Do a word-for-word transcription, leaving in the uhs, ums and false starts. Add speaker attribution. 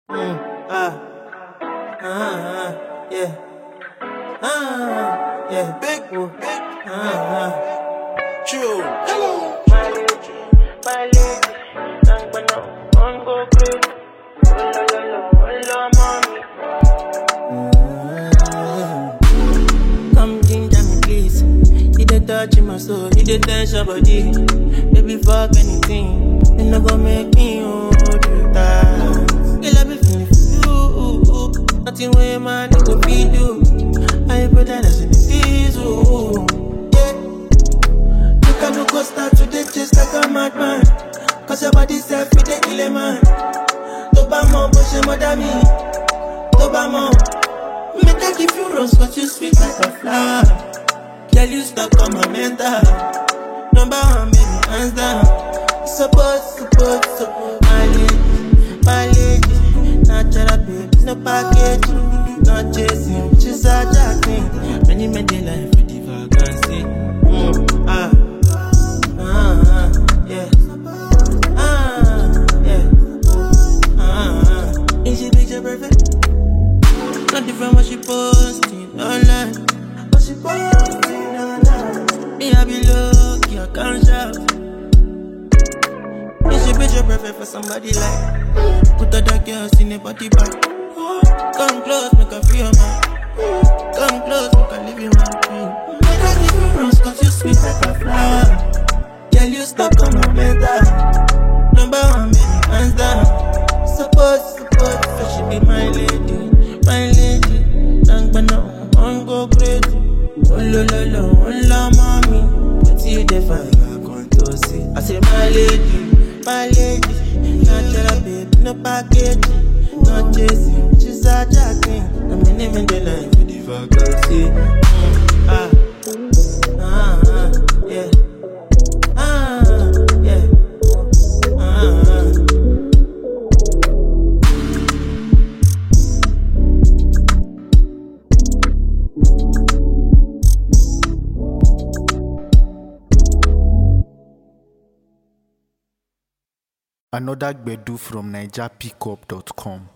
Speaker 1: Mm, ah, ah, ah, yeah, ah, yeah, big, big, ah, ah, true. Hello, my lady, my lady, I'm gonna on go crazy. Oh la la la, oh la mommy. Come ginger me, please. You dey touch my soul, you dey touch your body. Baby, fuck anything, you no go make me hold you tight. Girl, I be feeling for you. Nothing way man no go feed you. I put that as in this, ooh. Yeah. You can no go start today just like a madman. Cause your body self with the kill a man. Tobamo, push your mother me. Tobamo. Make I give you rose cause you sweet like a flower. Girl, you stuck on my mental. Number one, baby, hands down. Support, support, support. My lady, my lady. Natural baby, no package. Not chasing, just a jacking. Many men they life with the vacancy. Mm, ah, ah, ah, yeah. Ah, yeah. Ah, ah. Is she picture perfect? Not different what she posting online. What she posting online. Me I be lucky, I can't shout. Is she picture perfect for somebody like? Put other girls in a body bag. Come close, make her feel man. Come close, make her live in my dream. Make her give you rose cause you sweet like a flower. Girl, you stuck on my mental. Number one, baby, hands down. Support, support, so she be my lady. My lady, thank but no, I'm go crazy. Oh lo lo lo, oh la mommy. But you define I can't to see. I say my lady, my lady. Natural baby, no package. No chasing, she's a jacking. I'm in him in the line with the vacancy. Mm, ah, ah, ah, yeah. Ah, yeah. Ah, ah.
Speaker 2: Another Gbedu from Niger Pickup dot com.